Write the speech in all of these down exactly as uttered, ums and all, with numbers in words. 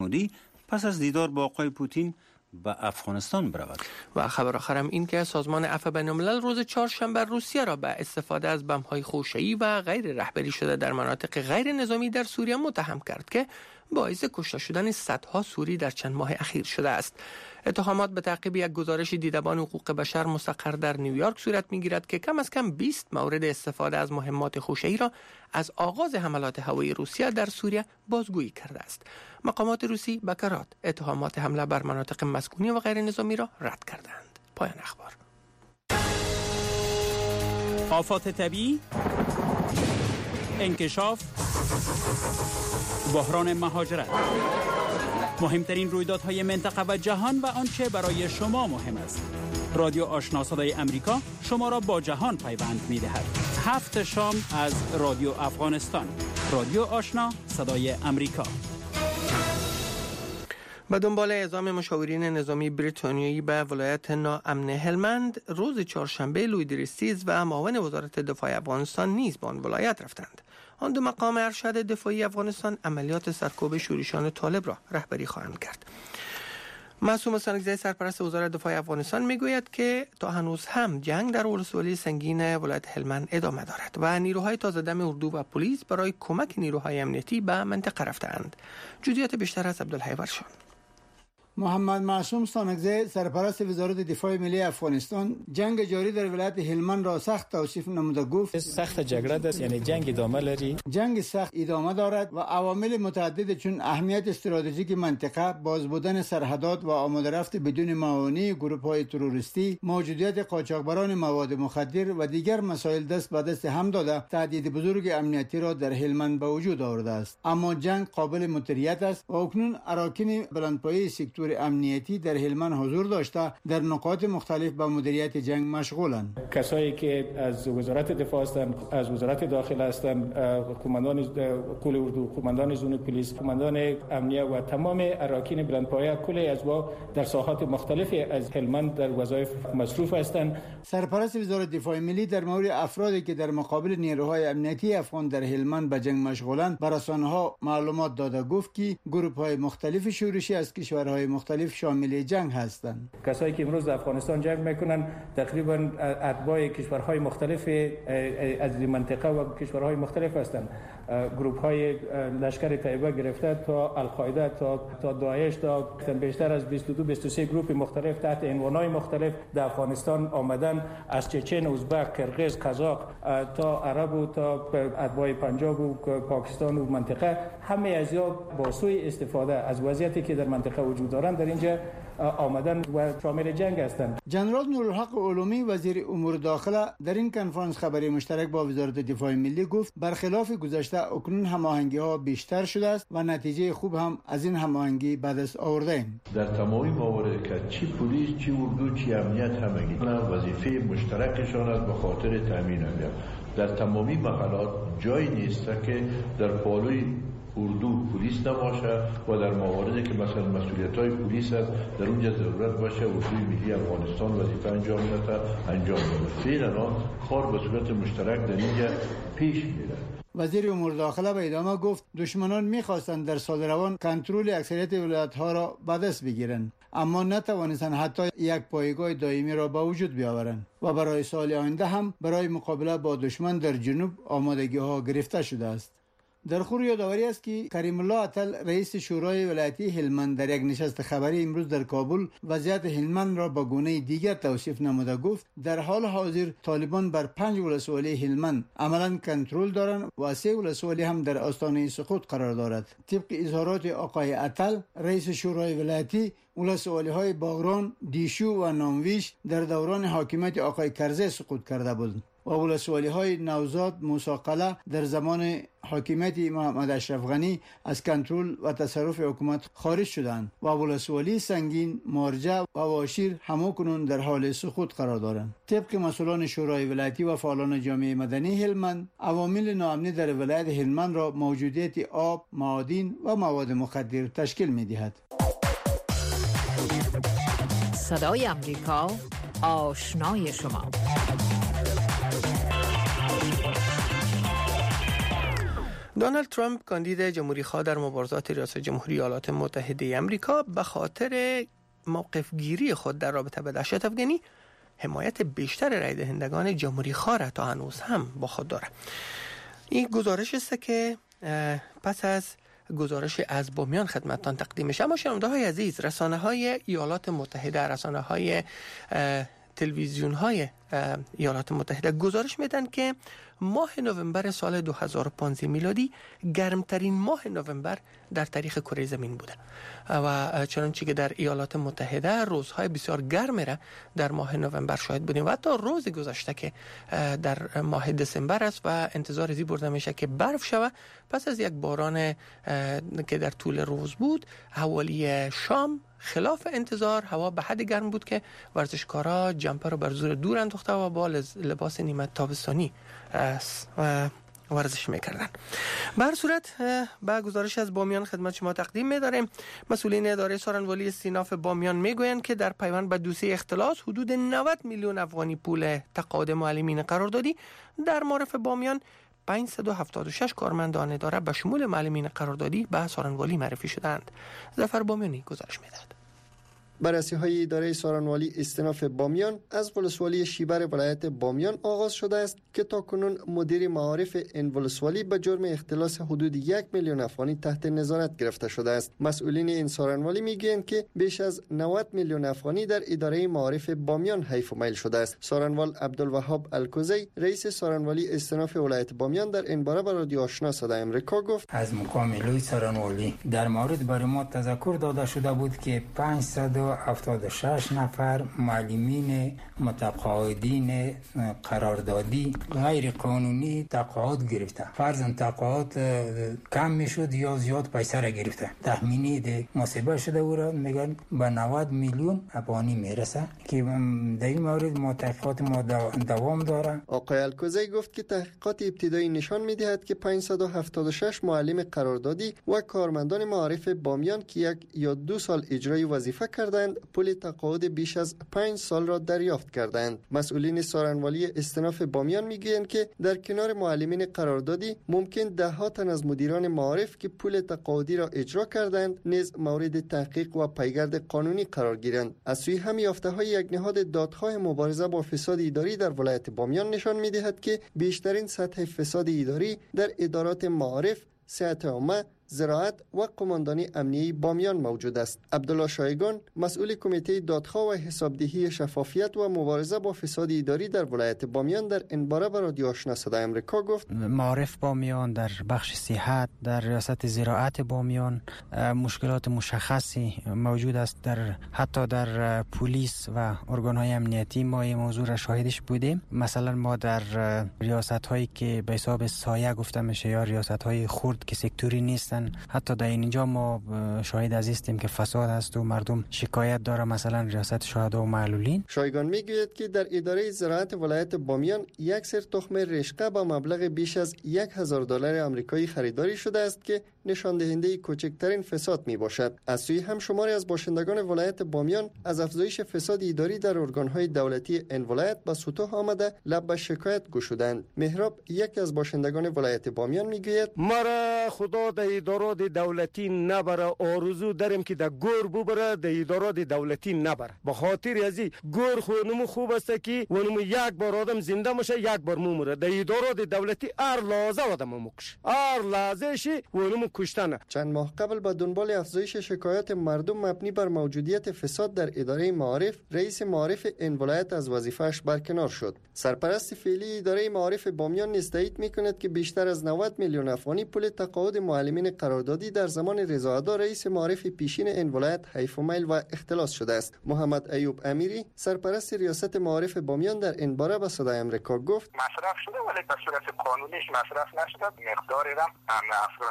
مودی پس از دیدار با آقای پوتین به افغانستان برود. و خبر آخرم این که سازمان عفو بین‌الملل روز چهارشنبه روسیه را به استفاده از بمب‌های خوشه‌ای و غیر رهبری شده در مناطق غیر نظامی در سوریه متهم کرد که باعث کشته شدن صدها سوری در چند ماه اخیر شده است. اتهامات به تعقیب یک گزارش دیدبان حقوق بشر مستقر در نیویورک صورت می‌گیرد که کم از کم بیست مورد استفاده از مهمات خوشه‌ای را از آغاز حملات هوایی روسیه در سوریه بازگویی کرده است. مقامات روسی به کرات اتهامات حمله بر مناطق مسکونی و غیر نظامی را رد کردند. پایان اخبار. آفات طبیعی، انکشاف، بحران مهاجرت، مهمترین رویدادهای منطقه و جهان و آنچه برای شما مهم است. رادیو آشنا صدای امریکا شما را با جهان پیوند می‌دهد. هفت شام از رادیو افغانستان. رادیو آشنا صدای امریکا. به دنبال اعزام مشاورین نظامی بریتانیایی به ولایت ناامن هلمند، روز چهارشنبه لوید ریستیز و معاون وزارت دفاع افغانستان نیز به آن ولایت رفتند. آن دو مقام ارشد دفاعی افغانستان عملیات سرکوب شورشیان طالب را رهبری خواهند کرد. معصوم سانگزی سرپرست وزارت دفاع افغانستان میگوید که تا هنوز هم جنگ در ولسوالی سنگین ولایت هلمند ادامه دارد و نیروهای تازه دم اردو و پلیس برای کمک نیروهای امنیتی به منطقه رفتند. جزئیات بیشتر از عبدالحی ورشان. محمد معصوم سانگزی سرپرست وزارت دفاع ملی افغانستان جنگ جاری در ولایت هلمند را سخت توصیف نموده گفت سخت جګړه است، یعنی جنگ ادامه لري. جنگ سخت ادامه دارد و عوامل متعدد چون اهمیت استراتژیک منطقه، باز بودن سرحدات و آماده رفت بدون معاونی گروه‌های تروریستی، موجودیت قاچاقبران مواد مخدر و دیگر مسائل دست به دست هم داده تهدید بزرگ امنیتی را در هلمند به وجود آورده است. اما جنگ قابل مدیریت است و اکنون اراکین بلندپایه سکتور امنیتی در هلمند حضور داشته در نقاط مختلف به مدیریت جنگ مشغولند. کسایی که از وزارت دفاع هستند، از وزارت داخله هستند، قماندان کل اردو، قماندان زون پلیس، قماندان امنیه و تمام اراکین بلندپایه کل ازوا در ساحات مختلف از هلمند در وظایف مصروف هستند. سرپرست وزارت دفاع ملی در مورد افرادی که در مقابل نیروهای امنیتی افغان در هلمند به جنگ مشغولند به رسانه‌ها معلومات داده گفت که گروه‌های مختلف شورشی از کشورهای مختلف شامل جنگ هستند. کسایی که امروز در افغانستان جنگ میکنن تقریبا اتباع کشورهای مختلف از منطقه و کشورهای مختلف هستند. گروه‌های لشکر طیبه گرفته تا القاعده تا تا داعش تا بیشتر از بیست و دو بیست و سه گروه مختلف تحت عنوان‌های مختلف در افغانستان آمدن، از چچن، ازبک، قرقیز، قزاق تا عرب و تا اتباع پنجاب و پاکستان و منطقه، همه از یا با سوء استفاده از وضعیتی که در منطقه وجود دارند در اینجا آمدن و شامل جنگ هستند. جنرال نورالحق علومی وزیر امور داخله در این کنفرانس خبری مشترک با وزارت دفاع ملی گفت برخلاف گذشته اکنون هماهنگی ها بیشتر شده است و نتیجه خوب هم از این هماهنگی به دست آورده ایم. در تمامی موارد که چی پلیس، چی اردو، چی امنیت همگی وظیفه مشترکشان است به خاطر تامین امنیت. در تمامی محلات جایی نیست که در پالوی اردو پلیس نباشه و در مواردی که مثلا مسئولیت‌های پلیس است در اونجا ضرورت باشه اردوی ملی افغانستان وظیفه انجام بده انجام بده. فعلا کار به صورت مشترک در اینجا پیش میره. وزیر امور داخله به ادامه گفت دشمنان می‌خواستند در سال روان کنترل اکثریت ولایت‌ها را به دست بگیرند، اما نتوانستند حتی یک پایگاه دائمی را به وجود بیاورند و برای سال آینده هم برای مقابله با دشمن در جنوب آمادگی‌ها گرفته شده است. در خور یادآوری است که کریم الله اتل رئیس شورای ولایتی هلمند در یک نشست خبری امروز در کابل وضعیت هلمند را با گونه دیگر توصیف نموده گفت در حال حاضر طالبان بر پنج ولسوالی هلمند عملاً کنترل دارند و سه ولسوالی هم در آستانه سقوط قرار دارد. طبق اظهارات آقای اتل رئیس شورای ولایتی، ولسوالی های باغران، دیشو و نامویش در دوران حاکمیت آقای کرزی سقوط کرده بود و ولسوالی های نوزاد، موسی در زمان حاکمیت محمد اشرف غنی از کنترل و تصرف حکومت خارج شدند و ولسوالی سنگین، مارجه و واشیر همکنون در حال سقوط قرار دارند. طبق مسئولان شورای ولایتی و فعالان جامعه مدنی هلمند، عوامل ناامنی در ولایت هلمند را موجودیت آب، معادن و مواد مخدر تشکیل می‌دهد. صدای امریکا، آشنای شما. دونالد ترامپ کاندید جمهوری‌خواه در مبارزات ریاست جمهوری ایالات متحده آمریکا به خاطر موقف گیری خود در رابطه با دهشت افغانی حمایت بیشتر رای دهندگان جمهوری‌خواه را تا هنوز هم با خود دارد. این گزارش است که پس از گزارش از بامیان خدمتتان تقدیم میشه. اما شنونده‌های عزیز، رسانه‌های ایالات متحده، رسانه‌های تلویزیون های ایالات متحده گزارش میدن که ماه نوامبر سال دو هزار و پانزده میلادی گرمترین ماه نوامبر در تاریخ کره زمین بوده و چنانچه که در ایالات متحده روزهای بسیار گرم را در ماه نوامبر شاهد بودیم و حتی روز گذشته که در ماه دسامبر است و انتظار زی برده میشه که برف شود پس از یک باران که در طول روز بود. حوالی شام خلاف انتظار هوا به حد گرم بود که ورزشکارا جمپر رو بر زور دور انداخته و با لباس نیمه تابستانی ورزش میکردن. به هر صورت با گزارش از بامیان خدمت شما تقدیم می‌داریم. مسئولین اداره سارنوالی استیناف بامیان میگویند که در پیوند به دوسیه اختلاس حدود نود میلیون افغانی پول تقاعد معلمین قراردادی در معرف بامیان پانصد و هفتاد و شش کارمندان اداره به شمول معلمین قراردادی به سارنوالی معرفی شدند. ظفر بامیانی گزارش می‌دهد. بررسی‌های اداره سارنوالی استیناف بامیان از ولسوالی شیبر ولایت بامیان آغاز شده است که تاکنون مدیر معارف این ولسوالی به جرم اختلاس حدود یک میلیون افغانی تحت نظارت گرفته شده است. مسئولین این سارنوالی میگویند که بیش از نود میلیون افغانی در اداره معارف بامیان حیف و میل شده است. سارنوال عبدالوهاب الکوزی رئیس سارنوالی استیناف ولایت بامیان در این باره به رادیو آشنا صدای امریکا گفت: از مقام لوی سارنوالی در مورد برای ما تذکر داده شده بود که پانصد و هفتاد و شش نفر معلمین متقاعدین قراردادی غیر قانونی تقاعد گرفته. فرضاً تقاعد کم میشد یا زیاد پیسه را گرفته. تخمینی ده محاسبه شده او را میگن به نود میلیون افغانی میرسه که در این مورد ما تحقیقات ما دوام داره. آقای الکوزی گفت که تحقیقات ابتدایی نشان میدهد که پانصد و هفتاد و شش معلم قراردادی و کارمندان معارف بامیان که یک یا دو سال اجرای وظیفه کردند پول تقاعد بیش از پنج سال را دریافت کردند. مسئولین سارنوالی استیناف بامیان میگویند که در کنار معلمین قراردادی ممکن ده ها تن از مدیران معارف که پول تقاعدی را اجرا کردند نیز مورد تحقیق و پیگرد قانونی قرار گیرند. از سوی هم یافته‌های یک نهاد دادخواه مبارزه با فساد اداری در ولایت بامیان نشان میدهد که بیشترین سطح فساد اداری در ادارات معارف، صحت عامه، زراعت و قماندانی امنیه بامیان موجود است. عبدالله شایگان مسئول کمیته دادخواه و حسابدهی شفافیت و مبارزه با فساد اداری در ولایت بامیان در این باره به رادیو آشنا صدای امریکا گفت: معارف بامیان در بخش صحت، در ریاست زراعت بامیان مشکلات مشخصی موجود است. در حتی در پلیس و ارگان‌های امنیتی ما این موضوع را شاهدش بودیم. مثلا ما در ریاست‌هایی که به حساب سایه گفته میشه یا ریاست‌های خرد که سکتوری نیستن، حتی در اینجا ما شاهد از هستیم که فساد هست و مردم شکایت داره، مثلا ریاست شهدا و معلولین. شایگان میگوید که در اداره زراعت ولایت بامیان یک سر تخم رشقه با مبلغ بیش از یک هزار دلار آمریکایی خریداری شده است که نشان دهنده کوچکترین فساد می باشد. از سوی هم شماری از باشندگان ولایت بامیان از افزایش فساد اداری در ارگان‌های دولتی این ولایت به سطوح آمده لب به شکایت گشودند. مهراب یکی از باشندگان ولایت بامیان میگوید: مرا خدا در ادارات دولتی نبره، آرزو دارم که در گور ببره، در ادارات دولتی نبره. به خاطر ازی گور خونم خوب است که ونم یک بار آدم زنده میشه، یک بار میمیره. در ادارات دولتی هر لحظه آدم میکشه، هر لحظه شی ونم کشتنه. چند ماه قبل با دنبال افزایش شکایات مردم مبنی بر موجودیت فساد در اداره معارف، رئیس معارف این ولایت از وظیفه‌اش برکنار شد. سرپرست فعلی اداره معارف بامیان نیز تایید میکند که بیشتر از نود میلیون افغانی پول تقاعد معلمین قراردادی در زمان رضاعدا رئیس معارف پیشین این ولایت حیف و میل و اختلاس شده است. محمد ایوب امیری سرپرست ریاست معارف بامیان در این باره به صدای امریکا گفت: مصرف شده ولی به صورت قانونیش مصرف نشده. مقداری را افرادی که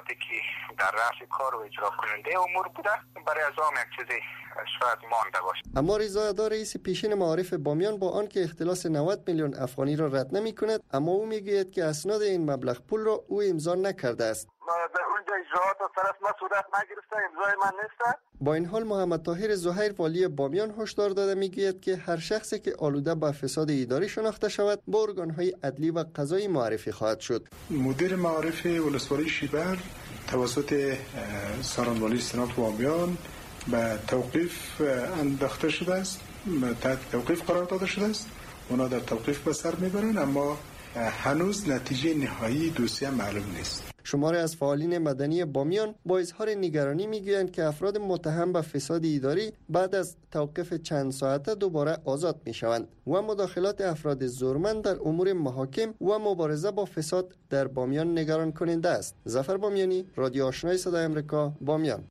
در رأس کار و اجرا کننده امور بوده، برای از آن یک چیزی شاید مانده باشه. اما رضا عطا رئیس پیشین معارف بامیان با آنکه اختلاس نود میلیون افغانی را رد نمی کند، اما او میگوید که اسناد این مبلغ پول را او امضا نکرده است. در اونجا اجراعات از طرف ما صورت نگرفته، امضای من نیست. با این حال محمد طاهر زهیر والی بامیان هشدار داده میگوید که هر شخصی که آلوده به فساد اداری شناخته شود با ارگان‌های عدلی و قضایی معرفی خواهد شد. مدیر معارف ولسوالی شیبر توسط سارنوالی استناد بامیان به توقیف انداخته شده است، تحت توقیف قرار داده شده است. اونا در توقیف به سر میبرن، اما هنوز نتیجه نهایی دوسیه معلوم نیست. شماری از فعالین مدنی بامیان با اظهار نگرانی میگویند که افراد متهم به فساد اداری بعد از توقف چند ساعته دوباره آزاد میشوند و مداخلات افراد زورمند در امور محاکم و مبارزه با فساد در بامیان نگران کننده است. ظفر بامیانی، رادیو آشنای صدای آمریکا، بامیان.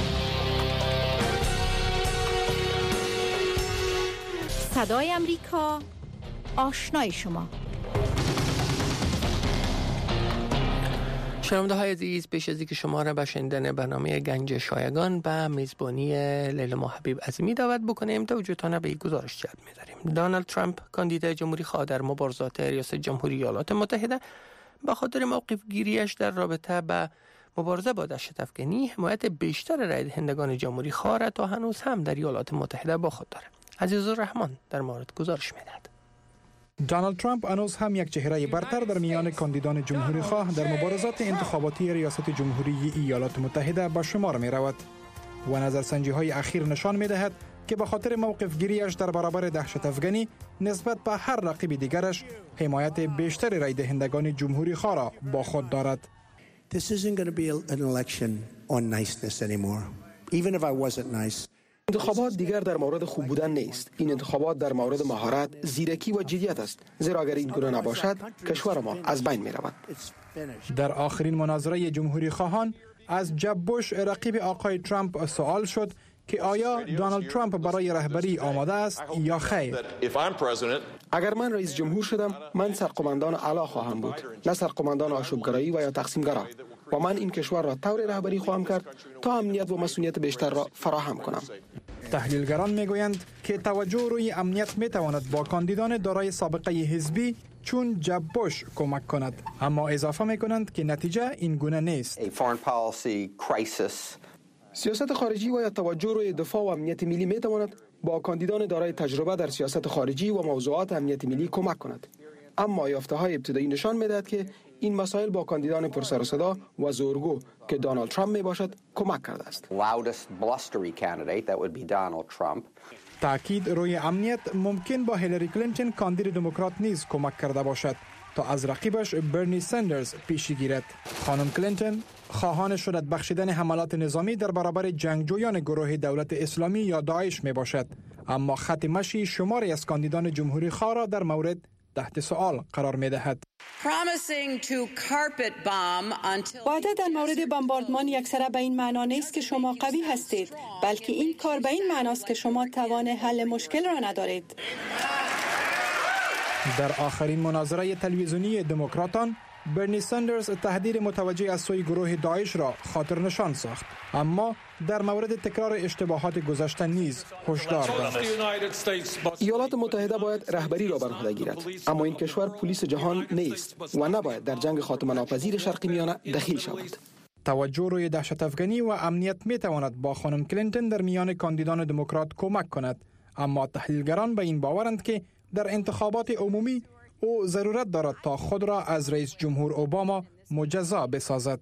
صدای آمریکا، آشنای شما. شنونده های عزیز، پیش از اینکه شما را به شنیدن برنامه گنج شایگان به میزبانی لیلا حبیب عظیمی دعوت بکنیم، توجهتان به یک گزارش جلب می‌داریم. دونالد ترامپ، کاندیدای جمهوری خواه در مبارزات ریاست جمهوری ایالات متحده، به خاطر موقف گیریش در رابطه با مبارزه با دهشت افکنی، حمایت بیشتر رای دهندگان جمهوری خواه را تا هنوز هم در ایالات متحده با خود دارد. عزیزالرحمن در مورد گزارش می‌دهد. دونالد ترامپ هنوز هم یک چهره برتر در میان کاندیدان جمهوری خواه در مبارزات انتخاباتی ریاست جمهوری ایالات متحده به شمار می رود و نظرسنجی های اخیر نشان می دهد که به خاطر موقف گیریش در برابر دهشت افغانی نسبت به هر رقیب دیگرش حمایت بیشتر رای دهندگان جمهوری خواه را با خود دارد. This isn't going to be an election on niceness anymore. Even if I wasn't nice. انتخابات دیگر در مورد خوب بودن نیست. این انتخابات در مورد مهارت، زیرکی و جدیت است. زیرا اگر این گونه نباشد، کشور ما از بین می رود. در آخرین مناظره جمهوری خواهان از جب بوش رقیب آقای ترامپ سوال شد که آیا دونالد ترامپ برای رهبری آماده است یا خیر. اگر من رئیس جمهور شدم، من سرقماندان اعلی خواهم بود، نه سرقماندان آشوبگرایی و یا تقسیمگرا. و من این کشور را طور رهبری خواهم کرد تا امنیت و مسئولیت بیشتر را فراهم کنم. تحلیلگران میگویند که توجه روی امنیت میتواند با کاندیدان دارای سابقه حزبی چون جب بوش کمک کند، اما اضافه میکنند که نتیجه این گونه نیست. سیاست خارجی و یا توجه روی دفاع و امنیت ملی میتواند با کاندیدان دارای تجربه در سیاست خارجی و موضوعات امنیت ملی کمک کند، اما یافته‌های ابتدایی نشان می‌دهد که این مسائل با کاندیدان پرسر و صدا و زورگو که دونالد ترامپ میباشد کمک کرده است. تأکید روی امنیت ممکن با هیلاری کلینتون کاندید دموکرات نیز کمک کرده باشد تا از رقیبش برنی سندرز پیشی گیرد. خانم کلینتون خواهان شدت بخشیدن حملات نظامی در برابر جنگجویان گروه دولت اسلامی یا داعش می باشد، اما خط مشی شماری از کاندیدان جمهوری خواه را در مورد تحت سوال قرار می دهد. وعده در مورد بمباردمان یکسره به این معنا نیست که شما قوی هستید، بلکه این کار به این معناست که شما توان حل مشکل را ندارید. در آخرین مناظره تلویزیونی دموکراتان، برنی سندرز تهدید متوجه از سوی گروه داعش را خاطر نشان ساخت، اما در مورد تکرار اشتباهات گذشته نیز هشدار داد. ایالات متحده باید رهبری را بر عهده گیرد، اما این کشور پلیس جهان نیست و نباید در جنگ خاتمه ناپذیر شرق میانه دخیل شود. توجه روی دهشت افغانی و امنیت می تواند با خانم کلینتون در میان کاندیدان دموکرات کمک کند، اما تحلیلگران به این باورند که در انتخابات عمومی او ضرورت دارد تا خود را از رئیس جمهور اوباما مجزا بسازد.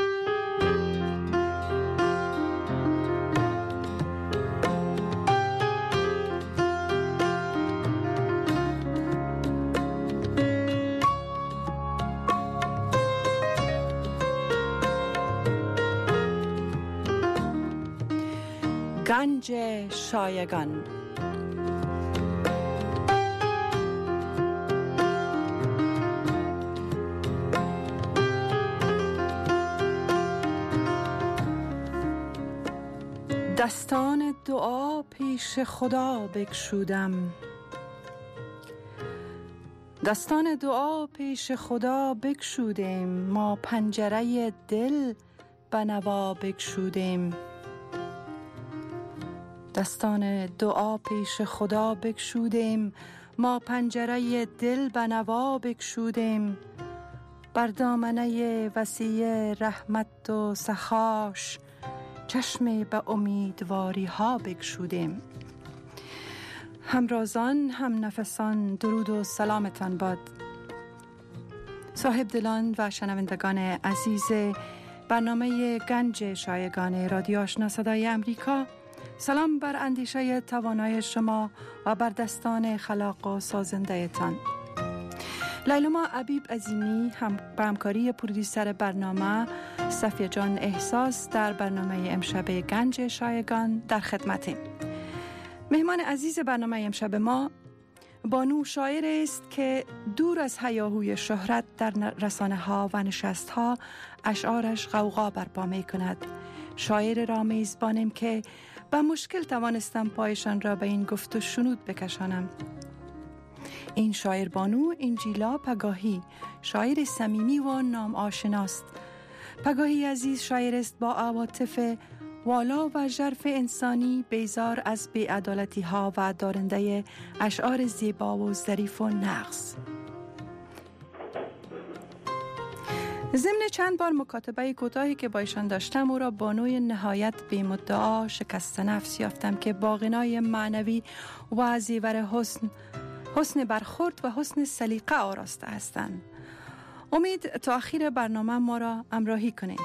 گنج شایگان. دستان دعا پیش خدا بگشودم، دستان دعا پیش خدا بگشودیم، ما پنجره دل بنوا بگشودیم، دستان دعا پیش خدا بگشودیم، ما پنجره دل بنوا بگشودیم، بر دامنه وسیع رحمت و سخاش چشم به امیدواری ها بگشودیم. همرازان هم نفسان درود و سلامتان باد. صاحب دلان و شنوندگان عزیز برنامه گنج شایگان رادیو آشنا صدای امریکا، سلام بر اندیشه توانای شما و بر دستان خلاق و سازنده تان. لیلما عبیب عظیمی هم با همکاری پرودیوسر برنامه صفیه جان احساس در برنامه امشب گنج شایگان در خدمتیم. مهمان عزیز برنامه امشب ما بانو شاعر است که دور از هیاهوی شهرت در رسانه ها و نشست ها اشعارش غوغا برپا می کند. شاعر را میزبانیم که با مشکل توانستم پایشان را به این گفت و شنود بکشانم. این شاعر بانو انجیلا پگاهی، شاعر صمیمی و نام آشناست. پگاهی عزیز شاعر است با عواطف والا و ژرف انسانی، بیزار از بی‌عدالتی ها و دارنده اشعار زیبا و ظریف و نغز. ضمن چند بار مکاتبه کوتاهی که با ایشان داشتم، او را بانوی نهایت بی مدعا شکست نفس یافتم که با غنای معنوی و زیور حسن حسن برخورد و حسن سلیقه آراسته هستند. امید تا آخر برنامه ما را همراهی کنید.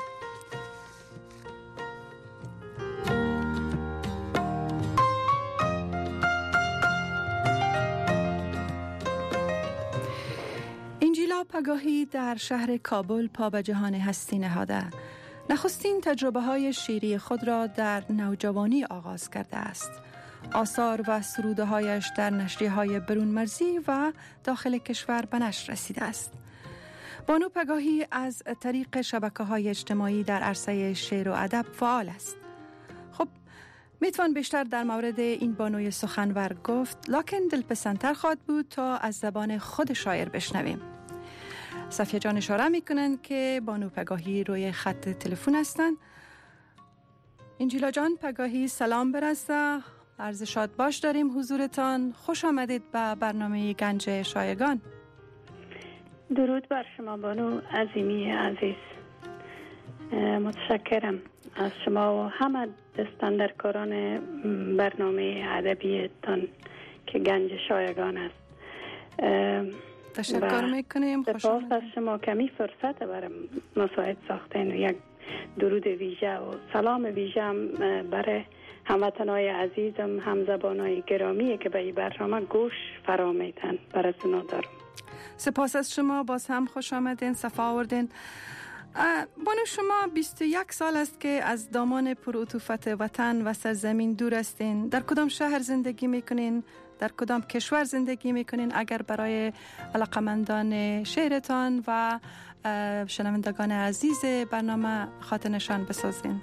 انجیلا پگاهی در شهر کابل پا به جهان هستی نهاده. نخستین تجربه های شعری خود را در نوجوانی آغاز کرده است. آثار و سروده هایش در نشریه های برون مرزی و داخل کشور به نشر رسیده است. بانو پگاهی از طریق شبکه های اجتماعی در عرصه شعر و ادب فعال است. خب میتوان بیشتر در مورد این بانوی سخنور گفت، لکن دلپسندتر خواهد بود تا از زبان خود شاعر بشنویم. صفیه جان اشاره میکنند که بانو پگاهی روی خط تلفن هستند. انجیلا جان پگاهی سلام برسه. عرض شاد باش داریم حضورتان. خوش آمدید به برنامه گنج شایگان. درود بر شما بانو عظیمی عزیز. متشکرم از شما و همه دستاندرکاران برنامه ادبیتان که گنج شایگان است. تشکر میکنیم. خوش آمدید. از شما کمی فرصت برای مساعد ساختین و یک درود ویژه و سلام ویژه هم برای هموطنای عزیزم، همزبانای گرامی که به این برنامه گوش فرا میدن براتون دارم. سپاس از شما، باز هم خوش آمدین، صفا آوردین. بانو شما بیست و یک سال است که از دامان پرعطوفت وطن و سرزمین دور هستین. در کدام شهر زندگی میکنین؟ در کدام کشور زندگی میکنین؟ اگر برای علاقمندان شعرتان و شنوندگان عزیز برنامه خاطر نشان بسازین.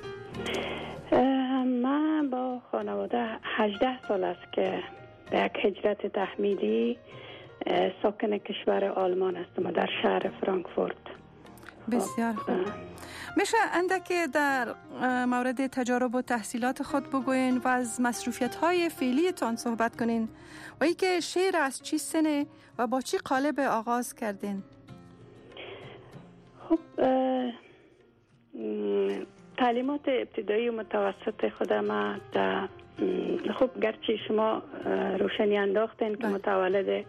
من با خانواده هجده سال است که به یک هجرت تحمیلی ساکن کشور آلمان هستم، در شهر فرانکفورت. بسیار خوب. میشه اندکی در مورد تجارب و تحصیلات خود بگوین و از مصروفیت های فعلی تان صحبت کنین و ای که شعر از چی سنه و با چی قالب آغاز کردین؟ خب تعلیمات ابتدایی و متوسط خودم در خب گرچه شما روشنی انداختین که متولد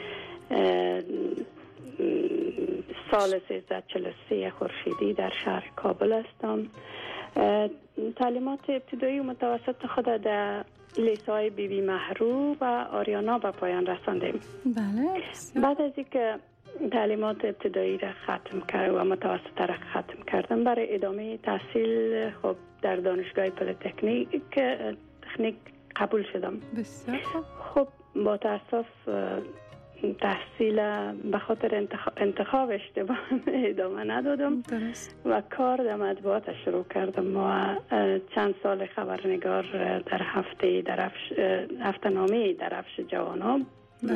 سال سیزده چهل و سه خورشیدی در شهر کابل هستم. تعلیمات ابتدایی و متوسط خود در لیسای بی بی محرو و آریانا به پایان رساندیم. بله. بعد از اینکه تعلیمات ابتدایی را ختم کرد و متوسطه را ختم کردم، برای ادامه تحصیل خب در دانشگاه پلی‌تکنیک تکنیک قبول شدم. بسیار خب با تاسف تحصیل به خاطر انتخاب, انتخاب اشتباه ادامه ندادم. درست. و کار در مطبوعات شروع کردم و چند سال خبرنگار در هفته درفش هفته نامه درفش جوانان.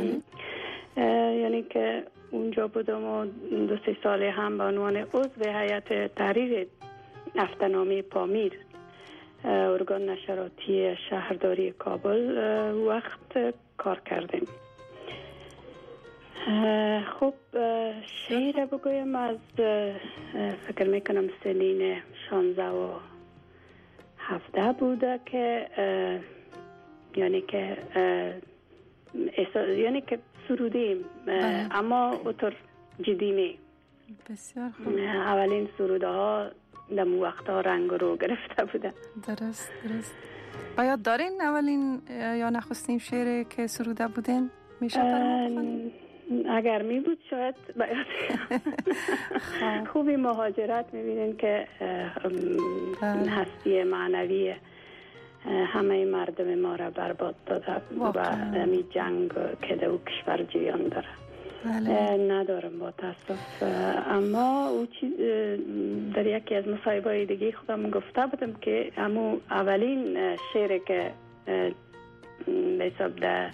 یعنی که اونجا بودم و دو سه سال هم به عنوان عضو هیئت تحریر هفته‌نامه پامیر ارگان نشراتی شهرداری کابل وقت کار کردیم. خب شعر بگویم از فکر میکنم سنین شانزده و هفته بوده که یعنی که یعنی که سرودیم اما اطور جدی نی. بسیار خوب. اولین سروده ها در وقتا رنگ رو گرفته بوده. درست درست. آیا دارین اولین یا نخستین شعر که سروده بودین؟ میشه برام بخونین؟ اگر می بود شاید باید خوبی مهاجرت میبینین که هستی معنوی همه مردم ما را برباد داده و همی جنگ که در او کشور جریان داره. ندارم با تاسف، اما او در یکی از مصاحبه‌های دیگه خودم گفته بودم که همو اولین شعر که به حساب در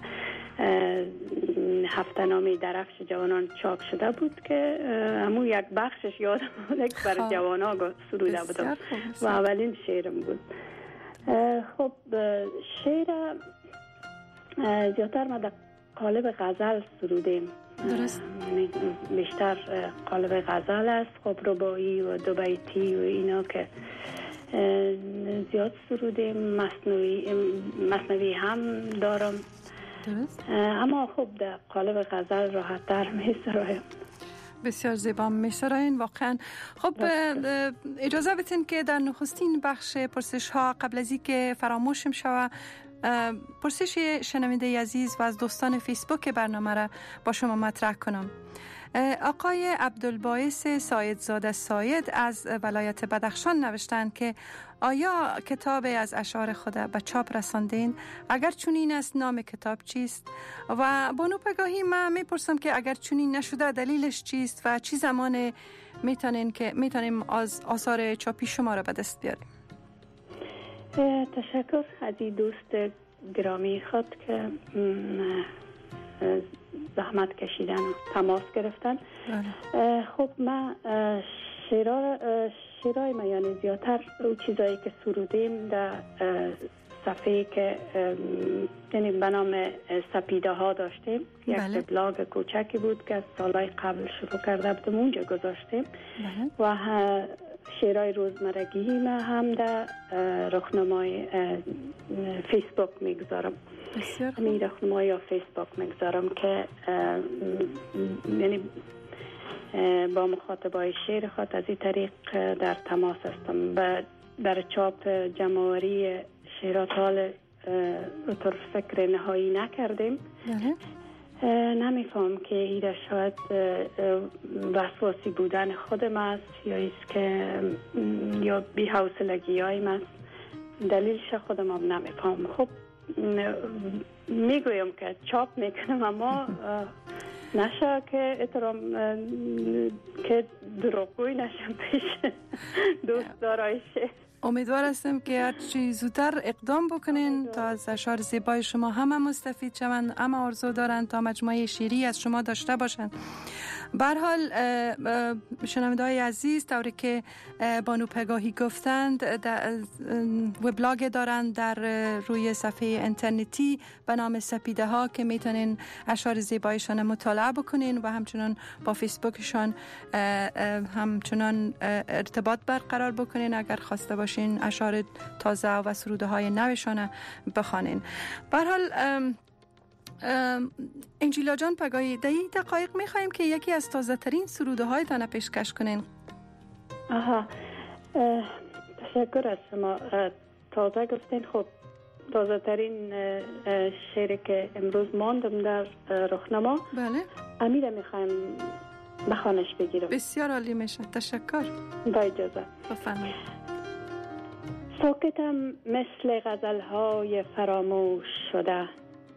هفته‌نامه درفش جوانان چاپ شده بود که همو یک بخشش یادم بود که برای جوانان سروده بودم و اولین شعرم بود. خب شعر زیادتر ما در قالب غزل سرودیم. درست. بیشتر قالب غزل است. خب رباعی و دو بیتی و اینا که زیاد سرودیم. مصنوی مصنوی هم دارم. درست. اما خب در قالب غزل راحت تر می سرایم. بسیار زیبا می سراین واقعا. خب اجازه بتین که در نخستین بخش پرسش ها قبل از اینکه فراموشم شود پرسش شنونده عزیز و از دوستان فیسبوک برنامه را با شما مطرح کنم. آقای عبدالباعث سایدزاده ساید از ولایت بدخشان نوشتند که آیا کتاب از اشعار خود به چاپ رساندین؟ اگر چنین است نام کتاب چیست؟ و بانو پگاهی من میپرسم که اگر چنین نشده دلیلش چیست و چی زمان میتونین که میتونیم از آثار چاپی شما را به دست بیاریم؟ تشکر از این دوست گرامی خود که زحمت کشیدن و تماس گرفتن. خب من شعرهای ما یعنی زیادتر او چیزایی که سرودیم در صفحه که یعنی به نام سپیده ها داشتیم. بله. یک بلاگ کوچکی بود که از سالهای قبل شروع کرده بودم اونجا گذاشتیم. بله. و شعرهای روزمرگی ما هم در رخنمای فیسبوک میگذارم. می رخنمای یا فیسبوک میگذارم که یعنی با مخاطبای شعر خود از این طریق در تماس هستم. در چاپ جمع‌آوری شعرات حال اطور فکر نهایی نکردیم. نمیفهم که ایده شاید وسواسی بودن خودم است یا ایست که یا بی حوصلگی هایم است. دلیلش خودم هم نمیفهم. خب میگویم که چاپ میکنم اما نشه که اترام که دروغگوی نشم پیش دوست دارای شعر. امیدوار هستم که هرچی زودتر اقدام بکنین تا از اشعار زیبای شما همه مستفید شوند، همه آرزو دارند تا مجموعه شعری از شما داشته باشند. به هر حال شنونده‌های عزیز، طوری که بانو پگاهی گفتند وبلاگ دارند در روی صفحه اینترنتی به نام سپیده ها که میتونین اشعار زیبایشان مطالعه بکنین و همچنان با فیسبوکشان همچنان ارتباط برقرار بکنین اگر خواسته باشین اشعار تازه و سروده های نوشان بخوانین. به هر حال انجیلا جان پگاهی در این دقایق میخواییم که یکی از تازه ترین سروده هایتان پیشکش کنین. آها تشکر از شما. تازه گفتین. خب تازه ترین شعری که امروز ماندم در رخنما بله امیره میخوایم بخوانش بگیرم. بسیار عالی میشه. تشکر. با اجازه. بفرمایید. ساکتم مثل غزلهای فراموش شده،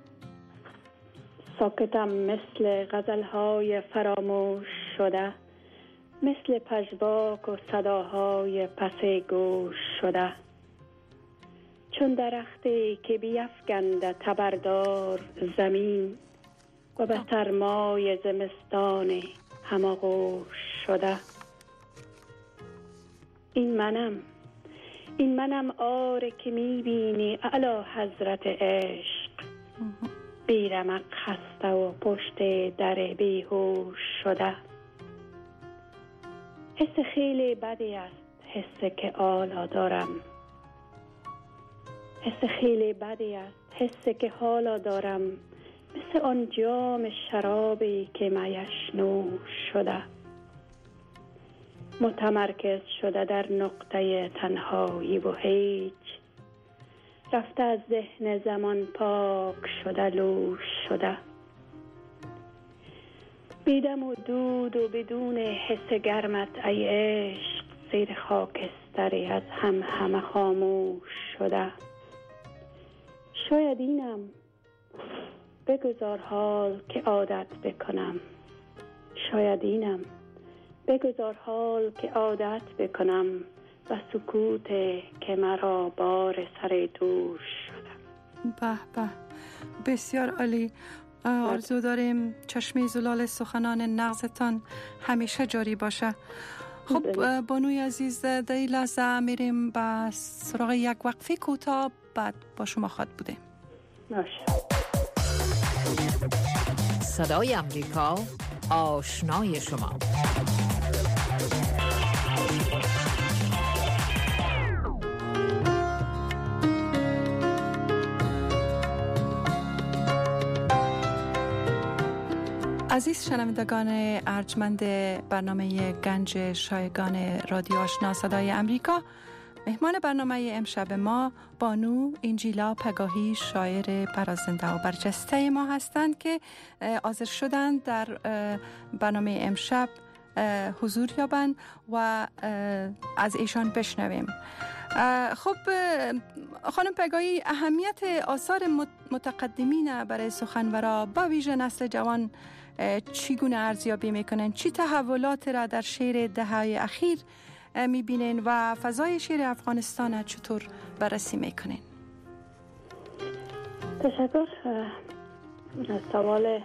ساکتم مثل غزلهای فراموش شده، مثل پژواک و صداهای پس گوش شده، چون درختی که بیفگنده تبردار زمین و به سرمای زمستان هماغوش شده. این منم، این منم آره که میبینی اعلی حضرت عشق، بیرمق خسته و پشت در بیهوش شده. حس خیلی بدی است حس که آلا دارم، حس خیلی بدی است حس که حالا دارم، مثل آن جام شرابی که میش نوش شده. متمرکز شده در نقطه تنهایی و هیچ، رفته از ذهن زمان پاک شده لوش شده. بیدم و دود و بدون حس گرمت ای عشق، زیر خاکستری از هم همه خاموش شده. شاید اینم بگذار حال که عادت بکنم، شاید اینم بگذار حال که عادت بکنم، و سکوت که مرا بار سر دوش شده. به به، بسیار عالی. آرزو داریم چشمه زلال سخنان نغزتان همیشه جاری باشه. خب بانوی عزیز، در این لحظه میریم به سراغ یک وقفه کوتاه، بعد با شما خواهد بودیم. باشه. صدای امریکا، آشنای شما. عزیز شنوندگان ارجمند برنامه گنج شایگان رادیو آشنا صدای امریکا، مهمان برنامه امشب ما بانو انجیلا پگاهی، شاعر برازنده و برجسته ما هستند که حاضر شدند در برنامه امشب حضور یابند و از ایشان بشنویم. خب خانم پگاهی، اهمیت آثار متقدمین برای سخنورا با ویژه نسل جوان چگونه ارزیابی میکنن؟ چی تحولات را در شعر دهه‌های اخیر میبینین و فضای شعر افغانستان چطور بررسی میکنین؟ تشکر. سوال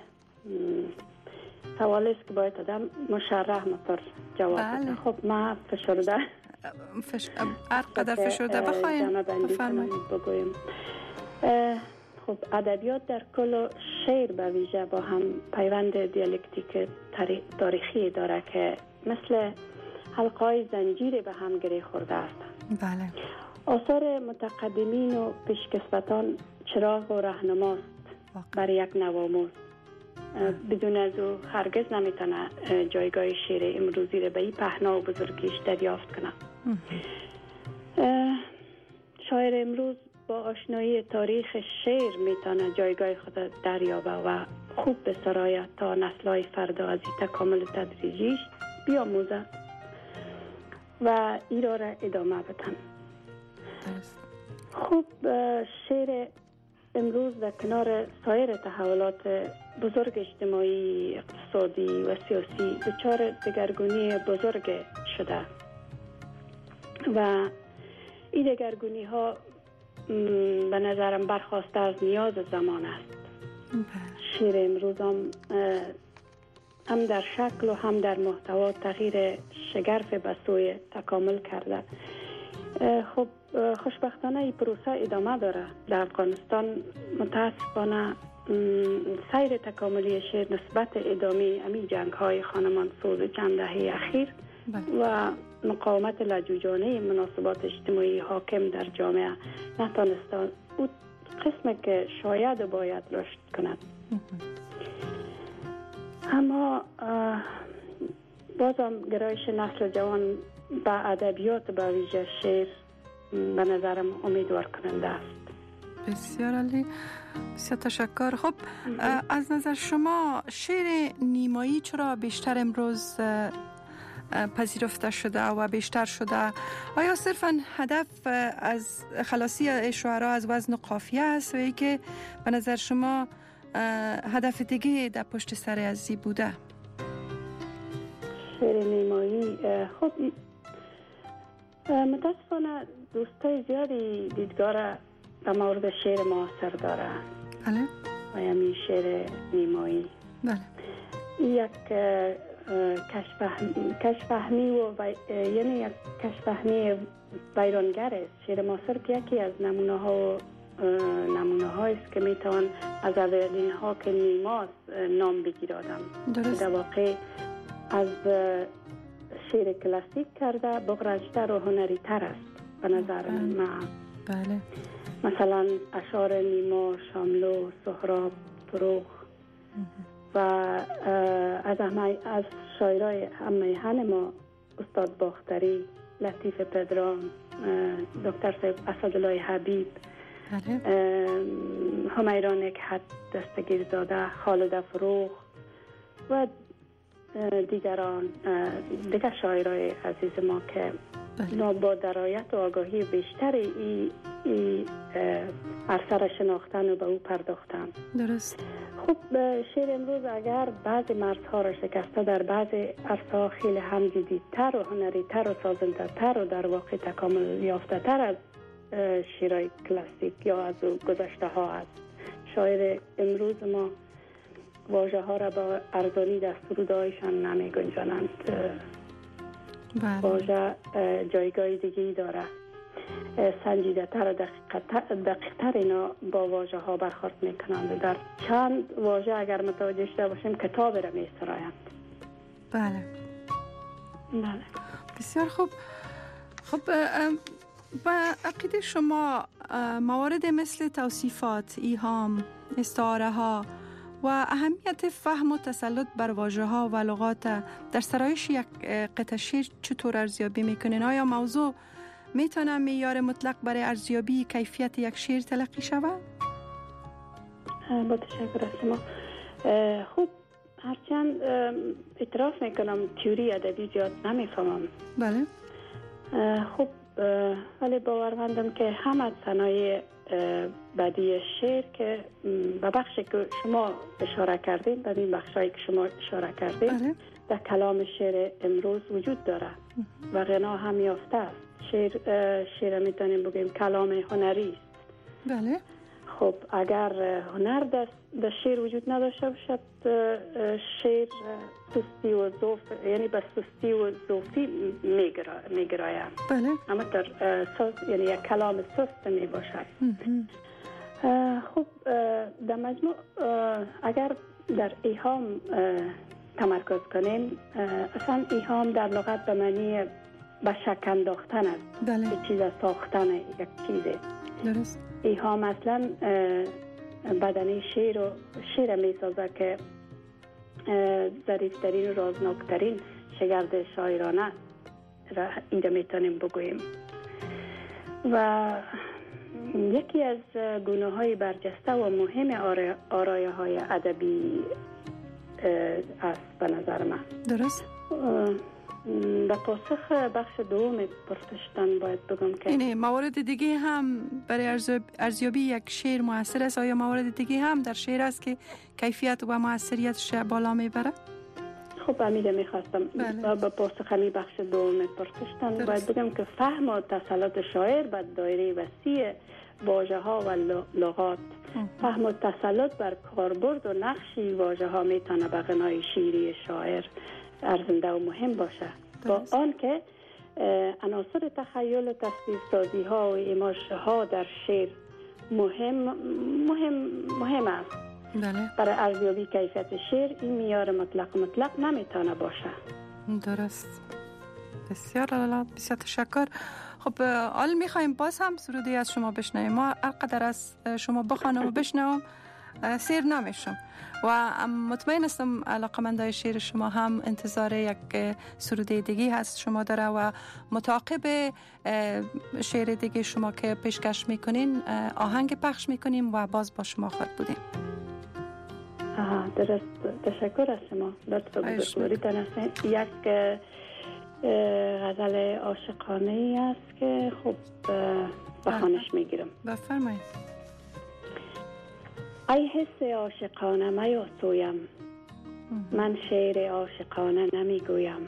سوال است که باید آدم مشرح مطور جواب بده. خب ما فشرده فش... هر قدر فشرده بخواین بفرمایید. بگویم خب ادبیات در کل شعر به ویژه با هم پیوند دیالکتیک تاریخی داره که مثل حلقه‌های زنجیری به هم گره خورده است. بله. آثار متقدمین و پیشکسوتان چراغ و راهنماست برای یک نوآموز. بدون از او هرگز نمیتونه جایگاه شعر امروزی را به این پهنا و بزرگیش دریافت کنه. شاعر امروز با آشنایی تاریخ شعر میتونه جایگاه خود دریابه و خوب به سرایت تا نسل‌های فردا از این تکامل تدریجیش بیاموزه و ایرا را ادامه بدن. خوب شعر امروز در کنار سایر تحولات بزرگ اجتماعی، اقتصادی و سیاسی دچار دگرگونی بزرگ شده و این دگرگونی ها به نظرم برخواسته از نیاز زمان است. شعر امروز هم هم در شکل و هم در محتوا تغییر شگرف به سوی تکامل کرده. خب خوشبختانه این پروسه ادامه داره. در افغانستان متاسفانه سیر تکاملی شعر نسبت ادامه امی جنگ های خانمان سوز چند دهه اخیر و مقاومت لجوجانه مناسبات اجتماعی حاکم در جامعه نتانسته بود قسمی که شاید باید رشد کند. اما بازم گرایش نسل جوان به ادبیات به ویژه شعر به نظرم امیدوار کننده است. بسیار عالی، بسیار تشکر. خب از نظر شما شعر نیمایی چرا بیشتر امروز پذیرفته شده و بیشتر شده؟ آیا صرفا هدف از خلاصی شعرا از وزن و قافیه است و ای که به نظر شما هدف دیگه در پشت سر ازی بوده؟ شعر نیمایی خب متاسفانه دوستای زیادی دیدگاه در مورد شعر معاصر داره. بله. و همین شعر نیمایی بله. یک کشفهمی و یعنی یک کشفهمی ویرانگر است. شعر معاصر که یکی از نمونه ها و نمونه هایی است که میتوان از اولین ها که نیماس نام بگیرادم. در واقع از شعر کلاسیک کرده بغرجتر و هنری تر است به نظر من. بله. مثلا اشعار نیما، شاملو، سهراب، فروغ و از از شاعرای همیهن ما استاد باختری، لطیف پدرام، دکتر صاحب اسدالله حبیب، همیرا نکهت دستگیرزاده، خالد فروغ و دیگران دیگر شاعرای عزیز ما که بله. با درایت و آگاهی بیشتر ای, ای عرصه را شناختن و به او پرداختن. درست. خب شعر امروز اگر بعضی مرزها را شکسته در بعضی عرصه‌ها خیلی هم جدیدتر و هنری‌تر و سازنده‌تر و در واقع تکامل یافته‌تر از شعرهای کلاسیک یا از گذشته ها است. شاعر امروز ما واژه ها را با ارزانی در سرودهایشان نمی گنجانند. واژه جایگاه دیگری داره. سنجیده تر و دقیق تر اینا با واژه ها برخورد می کنند. در چند واژه اگر متوجه شده باشیم کتاب را می سرایند. بله. بله. بسیار خوب. خب با عقیده شما موارد مثل توصیفات، ایهام، استعاره ها و اهمیت فهم و تسلط بر واژه ها و لغات در سرایش یک قطعه شعر چطور ارزیابی میکنین؟ آیا موضوع میتونه معیار مطلق برای ارزیابی کیفیت یک شعر تلقی شود؟ با تشکر از شما. خوب، هرچند اعتراف میکنم تئوری ادبی زیاد نمیفهمم. بله. خوب ولی باورمندم که هم از صنایع بدیع شعر که به بخشی که شما اشاره کردین، به این بخشایی که شما اشاره کردین در کلام شعر امروز وجود داره و غنا هم یافته است. شعر شعر میتونیم بگیم کلام هنری است. بله. خب اگر هنر در شعر وجود نداشته باشد، شعر سستی و ذوف، یعنی به سستی و ذوفی میگراید. بله. اما در سست، یعنی یک کلام سست می باشد. خب در مجموع اگر در ایهام تمرکز کنیم، اصلا ایهام در لغت به معنی به شک انداختن است. بله. یک چیز ساختن یک چیزه. درست. ایهام اصلا بدنه شعر و شعر می سازه که ظریفترین و رازناکترین شگرد شاعرانه را ایده میتونیم بگوییم. و یکی از گونه های برجسته و مهم آرایه های ادبی است به نظر من. درست. به پاسخ بخش دوم پرسشتان باید بگم که اینه موارد دیگه هم برای ارزیابی یک شعر موثر است. آیا موارد دیگه هم در شعر است که کیفیت و موثریتش بالا میبره؟ خب امیده میخواستم بله. به پاسخ همی بخش دوم پرسشتان باید بگم که فهم و تسلط شاعر به دایره وسیع واژه ها و لغات، فهم و تسلط بر کاربرد و نقشی واژه ها میتونه به غنای شعری شاعر ارزنده و مهم باشه. با آن که عناصر تخیل و تصویر سازی ها و ایماژ ها در شعر مهم مهم مهم است. بله. برای ارزیابی کیفیت شعر این معیار مطلق مطلق نمیتونه باشه. درست. بسیار عالی، بسیار تشکر. خب حال میخوایم باز هم سرودی از شما بشنویم. ما هرقدر از شما بخوانم و بشنوم سیر نمیشم و مطمئن هستم علاقمندای شعر شما هم انتظار یک سروده دیگه هست شما داره و متعاقب شعر دیگه شما که پیشکش میکنین آهنگ پخش میکنیم و باز با شما خود بودیم. آها درست، تشکر از شما. لطفا بگویید هستین. یک غزل عاشقانه ای است که خب بخوانش میگیرم. بفرمایید. ای حس عاشقانه میا سویم، من شعر عاشقانه نمیگویم.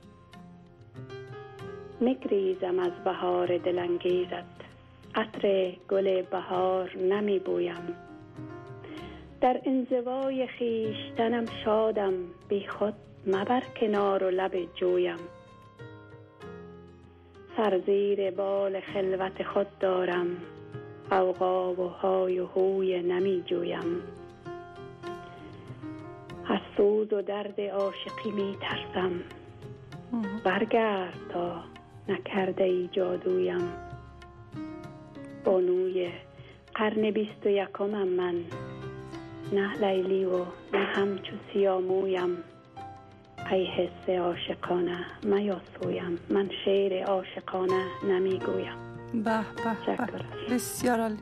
میگریزم از بهار دلانگیزت، عطر گل بهار نمیبویم. در انزوای خیشتنم شادم، بی خود مبر کنار و لب جویم. سر زیر بال خلوت خود دارم، غوغا و های و هوی نمی جویم. از سوز و درد عاشقی می ترسم، برگرد تا نکرده ای جادویم. بانوی قرن بیست و یکمم من، نه لیلی و نه همچو سیامویم. ای حس عاشقانه میاسویم، من شعر عاشقانه نمیگویم. به به به، بسیار عالی.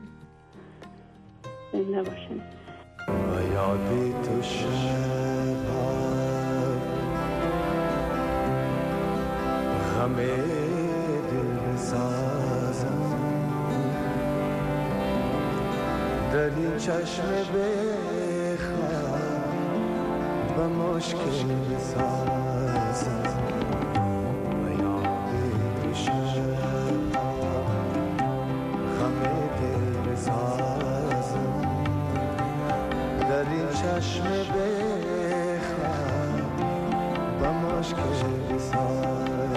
زنده باشین. و یادی تو شبها غمه دل بسازم، در این چشم بخواه و مشکل بسازم. و یادی تو شبها غمه دل بسازم، در این چشم بخواه و مشکل بسازم.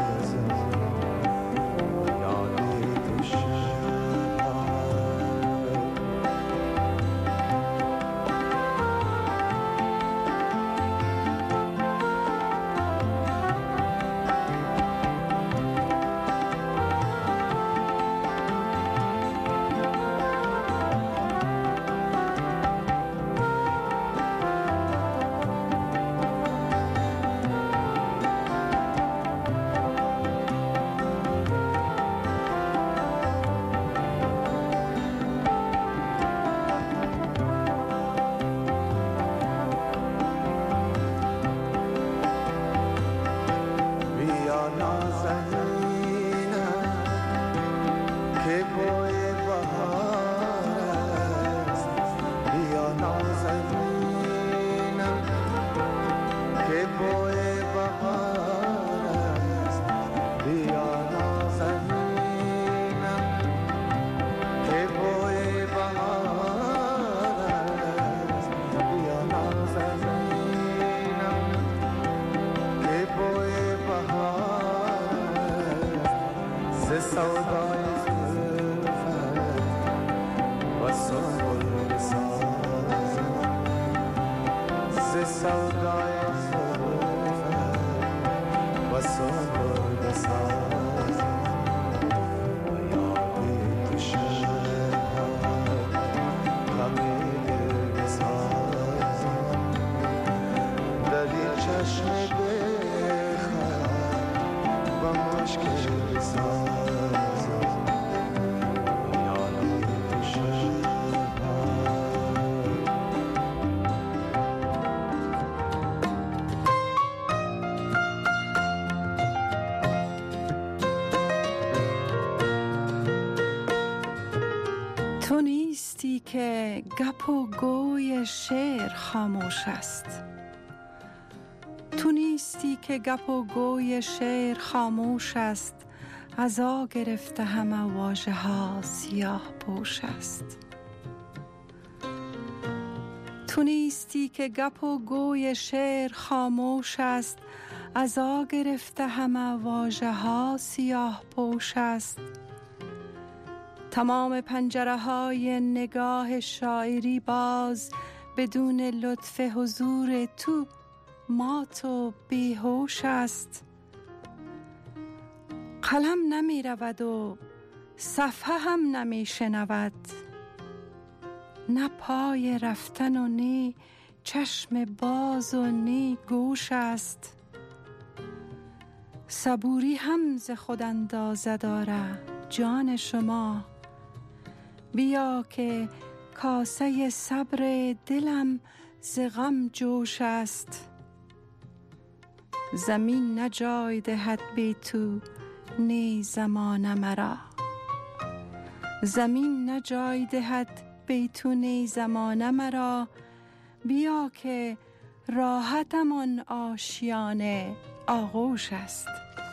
تو نیستی که گپ و گوی شعر خاموش است. تو نیستی که گپ و گوی شعر خاموش است. عزا گرفته همه واژه ها سیاه پوش است. تو نیستی که گپ و گوی شعر خاموش است. عزا گرفته همه واژه ها سیاه پوش است. تمام پنجره های نگاه شاعری باز بدون لطف حضور تو مات و بیهوش است. قلم نمی رود و صفحه هم نمی شنود، نه پای رفتن و نی چشم باز و نی گوش است. صبوری هم ز خود اندازه داره جان شما، بیا که کاسه صبر دلم ز غم جوش است. زمین نجای دهد بی تو نی زمانه مرا، زمین نجای دهد بی تو نی زمانه مرا. بیا که راحتم آن آشیانه آغوش است.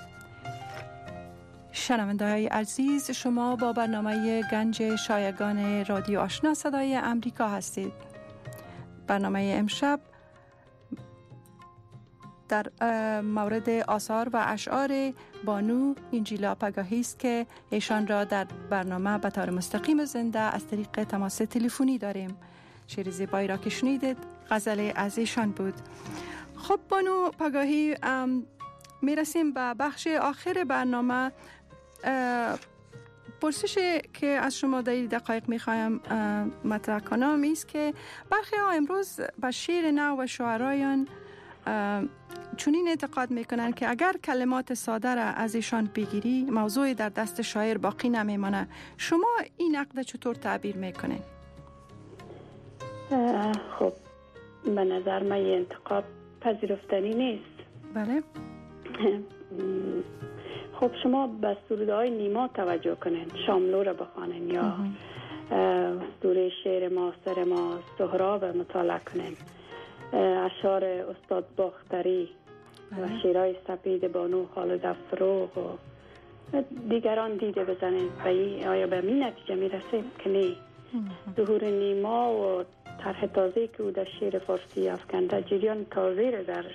شنونده‌های عزیز، شما با برنامه گنج شایگان رادیو آشنا صدای امریکا هستید. برنامه امشب در مورد آثار و اشعار بانو انجیلا پگاهی است که ایشان را در برنامه به طور مستقیم زنده از طریق تماس تلفنی داریم. شعر زیبایی را که شنیدید غزل از ایشان بود. خب بانو پگاهی، می رسیم به بخش آخر برنامه. پرسشی که از شما در این دقایق می خواهم مطرح کنم است که برخی ها امروز به شعر نو و شاعرایان چنین اعتقاد می کنند که اگر کلمات ساده را از ایشان بگیری موضوع در دست شاعر باقی نمی مانه. شما این عقد چطور تعبیر می کنین؟ خب به نظر من این انتقاد پذیرفتنی نیست. بله. خب شما به سرودهای نیما توجه کنین، شاملو را بخوانین یا سوره شعر معاصر ما سهراب مطالعه کنین، اشعار استاد باختری و شعرهای سپید بانو خالد افروغ و دیگران دیده بزنین و آیا به می نتیجه می رسیم که نه ظهور نیما و طرح تازه که او در شعر فارسی افکنده جریان تازه را در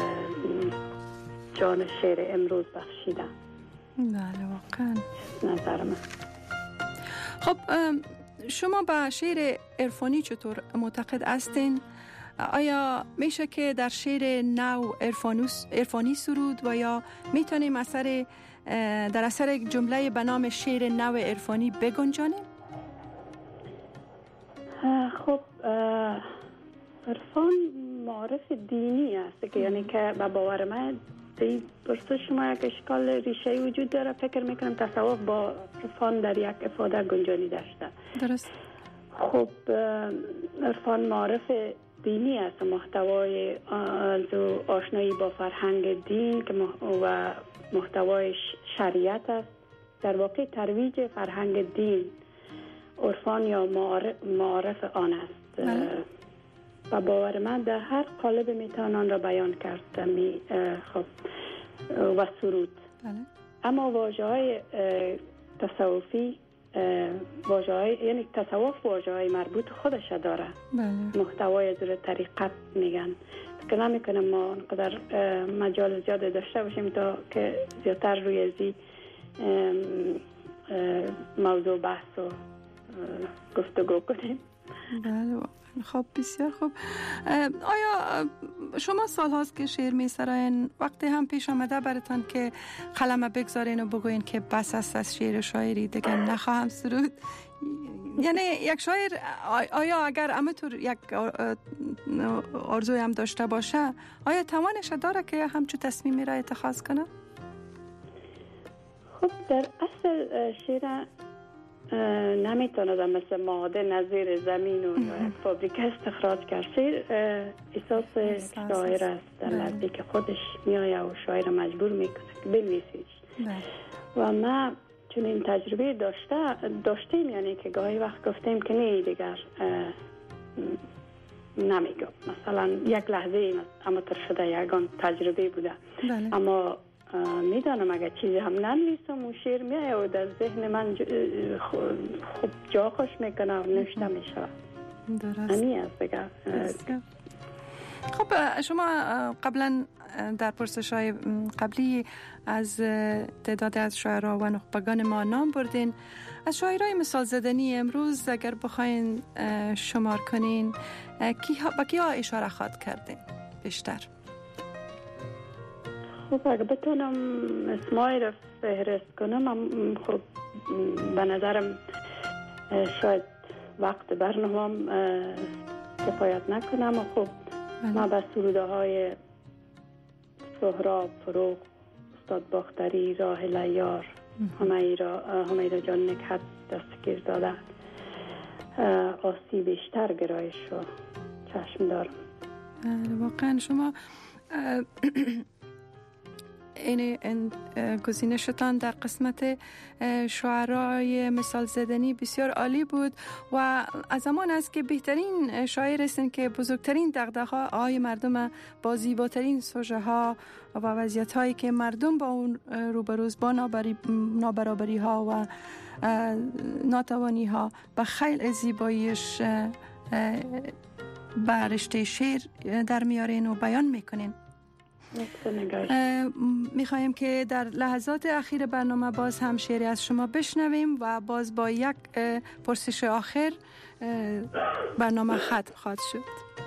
جان شعر امروز بخشیدن. بله واقعا نظر من. خب شما به شعر عرفانی چطور معتقد هستین؟ آیا میشه که در شعر نو عرفانی سرود و یا میتونیم اثر در اثر جمله به نام شعر نو عرفانی بگنجانیم؟ خب عرفان معرف دینی است که یعنی که به باور من این پرسش شما یک اشکال ریشه وجود داره. فکر میکنم تصوف با عرفان در یک افاده گنجانی داشته. درست. خب عرفان معرف دینی است، محتوای آشنایی با فرهنگ دین که و محتوای شریعت است، در واقع ترویج فرهنگ دین. عرفان یا معرف آن است. و باور من در هر قالب میتوان آن را بیان کرد می خب و سرود. بله. اما واژه های تصوفی واژه های یعنی تصوف واژه های مربوط خودش داره. بله. محتوای از طریقت میگن. فکر نمیکنم ما انقدر مجال زیاد داشته باشیم تا که زیادتر روی ازی موضوع بحث و گفتگو کنیم. بله. خب بسیار خوب. آیا شما سال هاست که شعر می سراین، وقتی هم پیش آمده براتان که قلم بگذارین و بگوین که بس است از شعر شاعری دیگر نخواهم سرود؟ یعنی یک شاعر آیا اگر همطور یک آرزوی هم داشته باشه آیا توانش داره که همچون تصمیمی را اتخاذ کنه؟ خب در اصل شعر نمیتونه مثل ماده نظیر زمین و یک فابریکه استخراج کرد. شعر احساس شاعر است در لحظه که خودش میآید و شاعر مجبور میکنه که بنویسیش. و ما چون این تجربه داشته داشتیم یعنی که گاهی وقت گفتیم که نه دیگر نمیگم، مثلا یک لحظه اما تر شده یگان تجربه بوده. بله. اما میدانم اگر چیزی هم ننویسم و شعر میآید و در ذهن من خوب جا خوش میکنه و نوشته میشه. درست. امی است دیگر. خب شما قبلا در پرسش‌های قبلی از تعداد از شاعرها و نخبگان ما نام بردین. از شاعرای مثال زدنی امروز اگر بخواین شمار کنین با کیا اشاره خواهد کردین بیشتر؟ خب اگه بتونم اسمای را فهرست کنم خب به نظرم شاید وقت برنامه کفایت نکنم. و خب ما به سروده های سهراب، فروغ، استاد باختری، راحل یار، همیرا جان نکهت دستگیر داده آسی بیشتر گرایش رو چشم دارم. واقعا شما این گزینشتان در قسمت شاعرای مثال زدنی بسیار عالی بود و از زمان است که بهترین شاعر هستند که بزرگترین دغدغه‌ها آی مردم با زیباترین سوژه ها و وضعیت هایی که مردم با اون روبروز با نابرابری ها و ناتوانی ها به خیل زیباییش به رشته شعر در میارین و بیان میکنین. میخوایم که در لحظات اخیر برنامه باز هم شعری از شما بشنویم و باز با یک پرسش آخر برنامه ختم خواهد شد.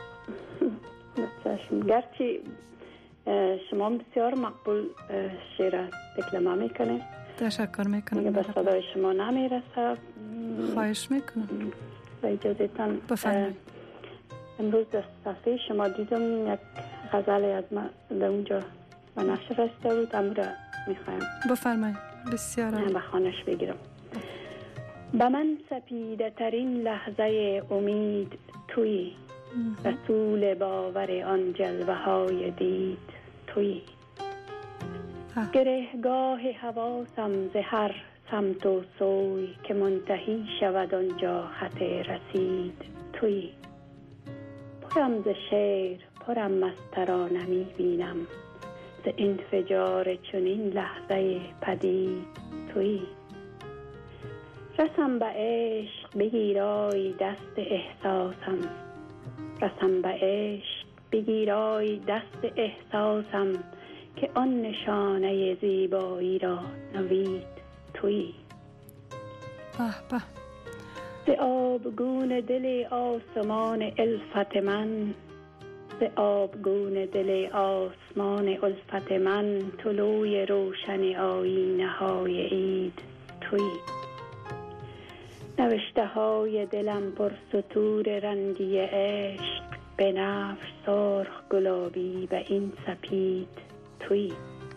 گرچه شما بسیار مقبول شعر دکلمه میکنید. تشکر میکنم. اگه به صدای شما نمیرسه خواهش میکنم. با اجازهتان بفرمایید. امروز در صفحه شما دیدم یک غزل از من در اونجا و نشر رسیده بود، امو را میخوایم بفرمایید. بسیار عالی. به خانش بگیرم. به من سپیده ترین لحظه امید توی، رسول باور آن جلوه های دید توی، گرهگاه حواسم ز هر سمت و سوی، که منتهی شود آنجا خط رسید توی، پرم ز شعر پرم از ترانه می بینم، ز انفجار چنین لحظه پدید توی، رسم به عشق بگیرای دست احساسم، رسم به عشق بگیرای دست احساسم، که آن نشانه زیبایی را نوید توی، به ز آبگون دل آسمان الفت من، ز آبگون دل آسمان الفت من، طلوع روشن آینه های عید توی، نوشته های دلم پر سطور رنگی عشق، به نفس سرخ گلابی به این سپید توی،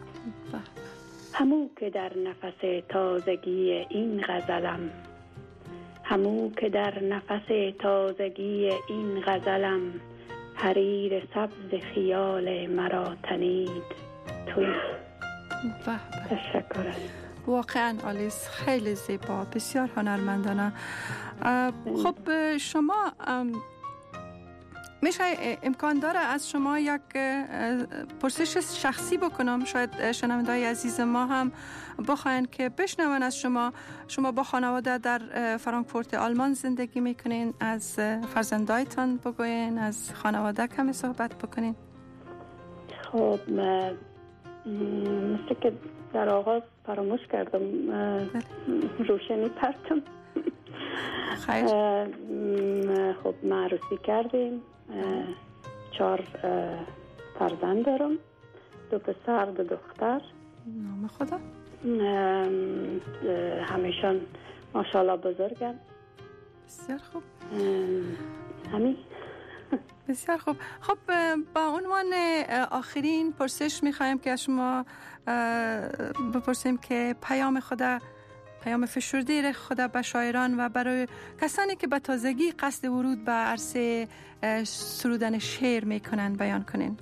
همو که در نفس تازگی این غزلم، همو که در نفس تازگی این غزلم، حریر سبز خیال مرا تنید توی. تشکر. واقعا آلیس خیلی زیبا، بسیار هنرمندانه. خب شما میشه امکان داره از شما یک پرسش شخصی بکنم؟ شاید شنونده‌های عزیز ما هم بخواین که بشنون از شما. شما با خانواده در فرانکفورت آلمان زندگی میکنین، از فرزندایتان بگوین، از خانواده کمی صحبت بکنین. خب مثل که در آغاز فراموش کردم روشنی پرتم. خیر. خب معروسی کردیم، چهار فرزند دارم، دو پسر دو دختر. نام خدا. همیشان ماشاءالله بزرگن. بسیار خوب. همین. بسیار خوب. خب با عنوان آخرین پرسش میخوایم که از شما بپرسیم که پیام خدا، پیام فشرده خدا به شاعران و برای کسانی که به تازگی قصد ورود به عرصه سرودن شعر میکنن بیان کنین.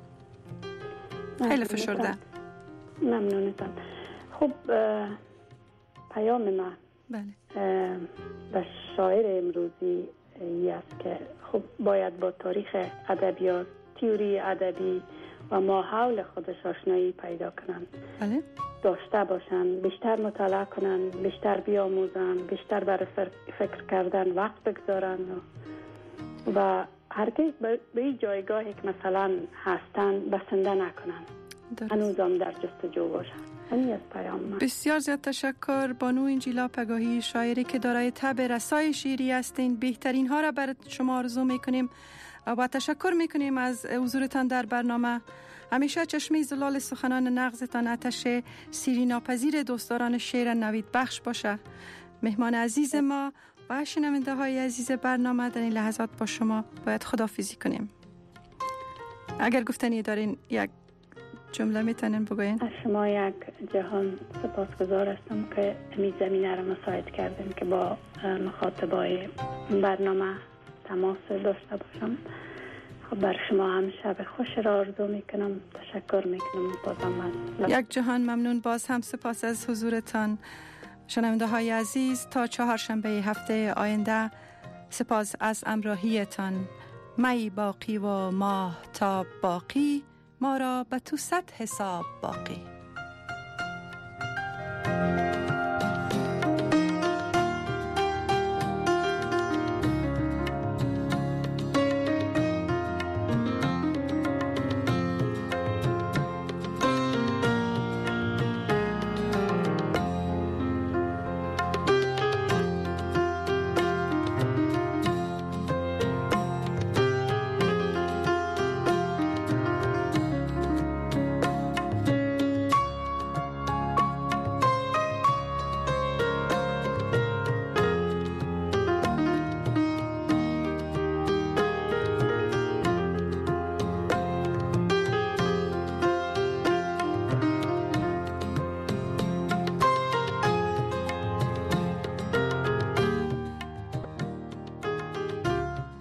خیلی فشرده. ممنونتم. خب پیام من بله به شاعر امروزی ای است که خب باید با تاریخ ادبیات، تئوری ادبی و ما حول خودش آشنایی پیدا کنند. بله. داشته باشند، بیشتر مطالعه کنند، بیشتر بیاموزند، بیشتر برای فکر کردن وقت بگذارند و هرگز به این جایگاهی که مثلا هستن بسنده نکنند، هنوزم در جستجو باشند. همین از پیام من. بسیار زیاد تشکر بانو انجیلا پگاهی، شاعری که دارای طبع رسای شعری هستین. بهترین ها را برای شما آرزو میکنیم و تشکر میکنیم از حضورتان در برنامه. همیشه چشمه زلال سخنان نغزتان آتش سیری ناپذیر دوستداران شعر نوید بخش باشه. مهمان عزیز ما و شنونده های عزیز برنامه در این لحظات با شما باید خداحافظی کنیم. اگر گفتنی دارین یک جمله میتونین بگوین؟ از شما یک جهان سپاسگزار هستم که این زمینه را مساعد کردیم که با مخاطبای برنامه تماس داشته باشم. خب بر شما هم شب خوش را آرزو میکنم. تشکر میکنم بازم من. یک جهان ممنون. باز هم سپاس از حضورتان شنونده های عزیز. تا چهارشنبه هفته آینده سپاس از همراهیتان. می باقی و ماه تا باقی، ما را به تو صد حساب باقی.